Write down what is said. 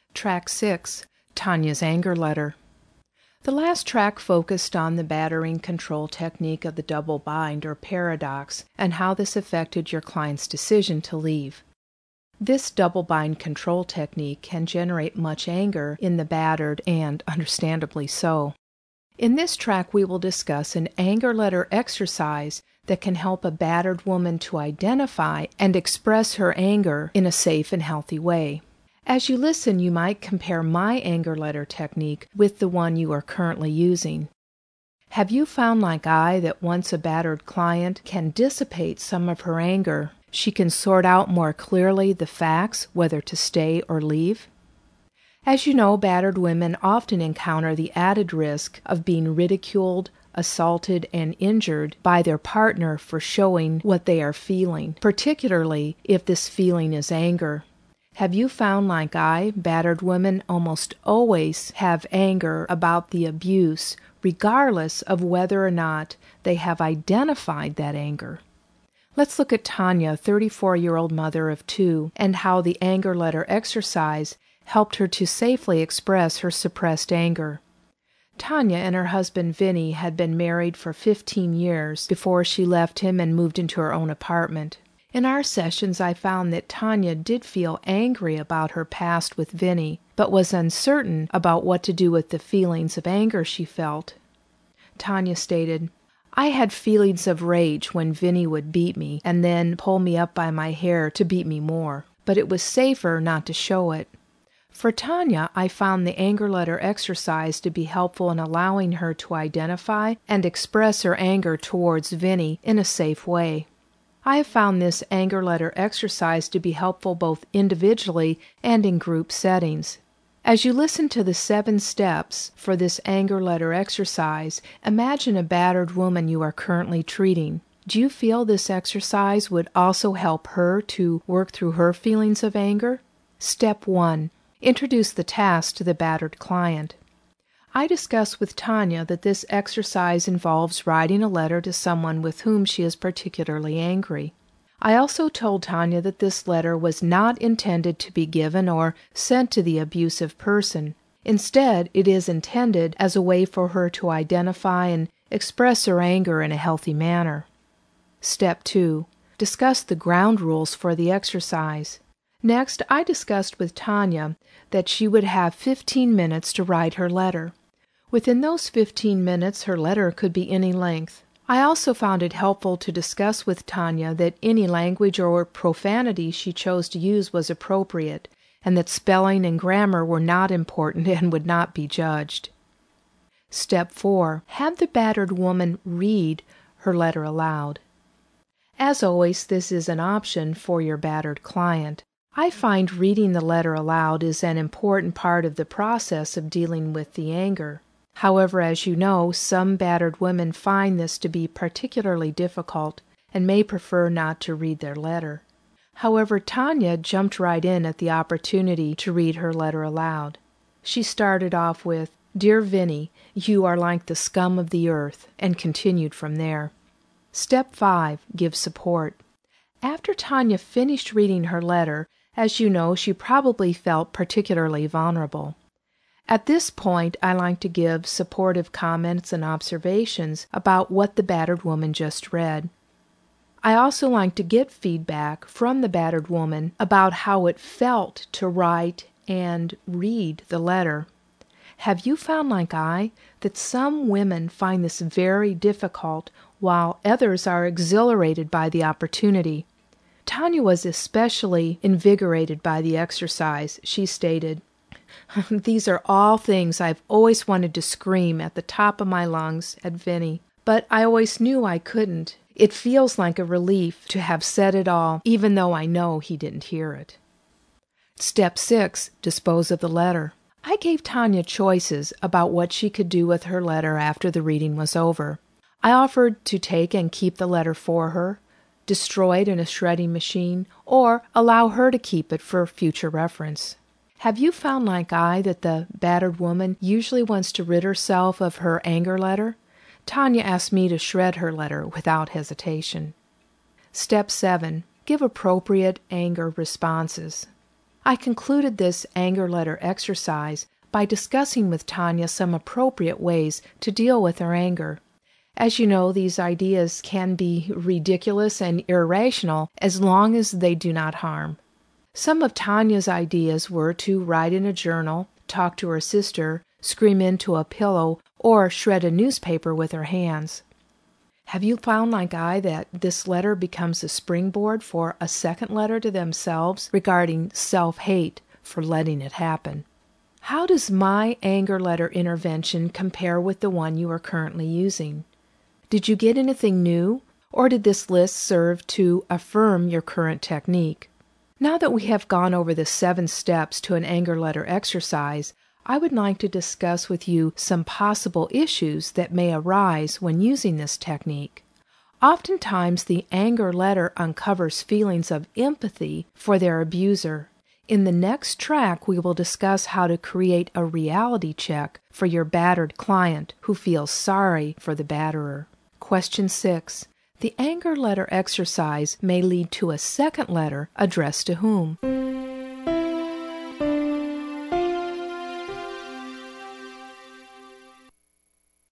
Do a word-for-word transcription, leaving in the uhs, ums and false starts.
Track six, Tanya's Anger Letter. The last track focused on the battering control technique of the double bind or paradox and how this affected your client's decision to leave. This double bind control technique can generate much anger in the battered, and understandably so. In this track we will discuss an anger letter exercise that can help a battered woman to identify and express her anger in a safe and healthy way. As you listen, you might compare my anger letter technique with the one you are currently using. Have you found, like I, that once a battered client can dissipate some of her anger, she can sort out more clearly the facts whether to stay or leave? As you know, battered women often encounter the added risk of being ridiculed, assaulted, and injured by their partner for showing what they are feeling, particularly if this feeling is anger. Have you found, like I, battered women almost always have anger about the abuse, regardless of whether or not they have identified that anger? Let's look at Tanya, thirty-four-year-old mother of two, and how the anger letter exercise helped her to safely express her suppressed anger. Tanya and her husband Vinny had been married for fifteen years before she left him and moved into her own apartment. In our sessions, I found that Tanya did feel angry about her past with Vinny, but was uncertain about what to do with the feelings of anger she felt. Tanya stated, "I had feelings of rage when Vinny would beat me and then pull me up by my hair to beat me more, but it was safer not to show it." For Tanya, I found the anger letter exercise to be helpful in allowing her to identify and express her anger towards Vinny in a safe way. I have found this anger letter exercise to be helpful both individually and in group settings. As you listen to the seven steps for this anger letter exercise, imagine a battered woman you are currently treating. Do you feel this exercise would also help her to work through her feelings of anger? Step one. Introduce the task to the battered client. I discussed with Tanya that this exercise involves writing a letter to someone with whom she is particularly angry. I also told Tanya that this letter was not intended to be given or sent to the abusive person. Instead, it is intended as a way for her to identify and express her anger in a healthy manner. Step two. Discuss the ground rules for the exercise. Next, I discussed with Tanya that she would have fifteen minutes to write her letter. Within those fifteen minutes, her letter could be any length. I also found it helpful to discuss with Tanya that any language or profanity she chose to use was appropriate, and that spelling and grammar were not important and would not be judged. Step four. Have the battered woman read her letter aloud. As always, this is an option for your battered client. I find reading the letter aloud is an important part of the process of dealing with the anger. However, as you know, some battered women find this to be particularly difficult and may prefer not to read their letter. However, Tanya jumped right in at the opportunity to read her letter aloud. She started off with, "Dear Vinny, you are like the scum of the earth," and continued from there. Step five. Give support. After Tanya finished reading her letter, as you know, she probably felt particularly vulnerable. At this point, I like to give supportive comments and observations about what the battered woman just read. I also like to get feedback from the battered woman about how it felt to write and read the letter. Have you found, like I, that some women find this very difficult while others are exhilarated by the opportunity? Tanya was especially invigorated by the exercise. She stated, "These are all things I've always wanted to scream at the top of my lungs at Vinny, but I always knew I couldn't. It feels like a relief to have said it all, even though I know he didn't hear it." Step six. Dispose of the letter. I gave Tanya choices about what she could do with her letter after the reading was over. I offered to take and keep the letter for her, destroy it in a shredding machine, or allow her to keep it for future reference. Have you found, like I, that the battered woman usually wants to rid herself of her anger letter? Tanya asked me to shred her letter without hesitation. Step seven. Give appropriate anger responses. I concluded this anger letter exercise by discussing with Tanya some appropriate ways to deal with her anger. As you know, these ideas can be ridiculous and irrational as long as they do not harm. Some of Tanya's ideas were to write in a journal, talk to her sister, scream into a pillow, or shred a newspaper with her hands. Have you found, like I, that this letter becomes a springboard for a second letter to themselves regarding self-hate for letting it happen? How does my anger letter intervention compare with the one you are currently using? Did you get anything new, or did this list serve to affirm your current technique? Now that we have gone over the seven steps to an anger letter exercise, I would like to discuss with you some possible issues that may arise when using this technique. Oftentimes, the anger letter uncovers feelings of empathy for their abuser. In the next track, we will discuss how to create a reality check for your battered client who feels sorry for the batterer. Question six. The anger letter exercise may lead to a second letter addressed to whom?